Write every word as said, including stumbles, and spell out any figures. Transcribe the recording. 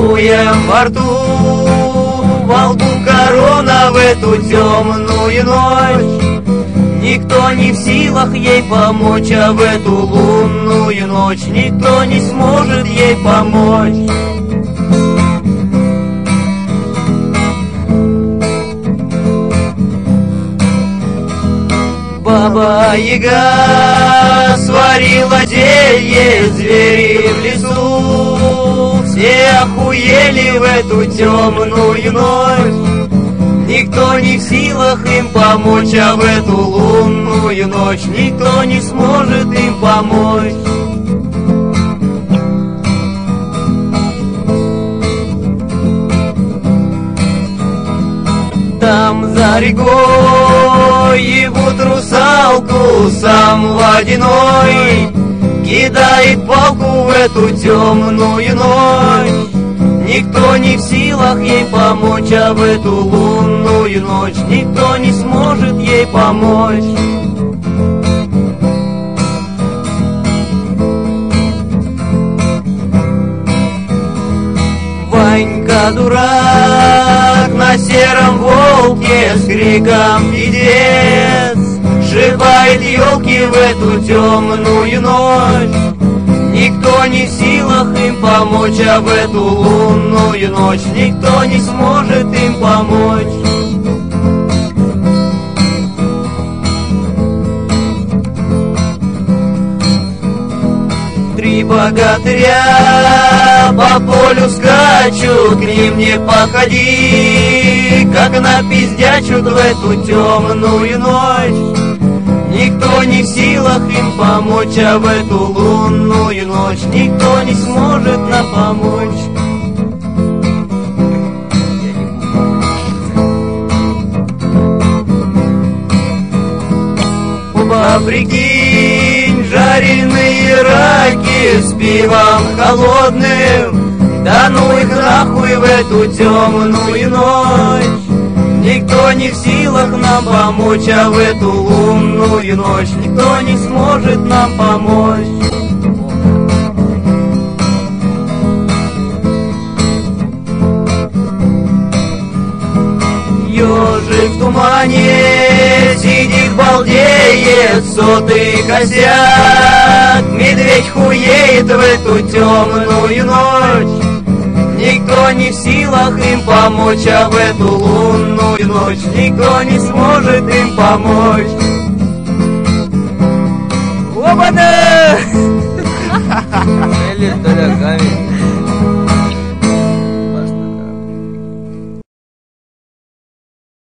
поцелуем во рту, во лбу корона в эту темную ночь. Никто не в силах ей помочь, а в эту лунную ночь никто не сможет ей помочь. Баба-яга сварила зелье, звери в лесу все охуели в эту темную ночь. Никто не в силах им помочь, а в эту лунную ночь никто не сможет им помочь. Там за рекой ебут русалку, сам водяной кидает палку в эту темную ночь. Никто не в силах ей помочь, а в эту лунную ночь никто не сможет ей помочь. Ванька дурак на сером волке с криком «Пиздец!» сшибает елки в эту темную ночь. Никто не в силах им помочь, а в эту лунную ночь никто не сможет им помочь. Три богатыря по полю скачут, к ним не подходи, как напиздячут в эту темную ночь. Никто не в силах им помочь, а в эту лунную ночь никто не сможет нам помочь. Оба, прикинь, жареные раки с пивом холодным, да ну их нахуй в эту темную ночь. Никто не в силах нам помочь, а в эту лунную ночь никто не сможет нам помочь. Ёжик в тумане сидит, балдеет, сотый косяк, медведь хуеет в эту темную ночь. Никто не в силах им помочь, а в эту лунную ночь никто не сможет им помочь. Опа-да!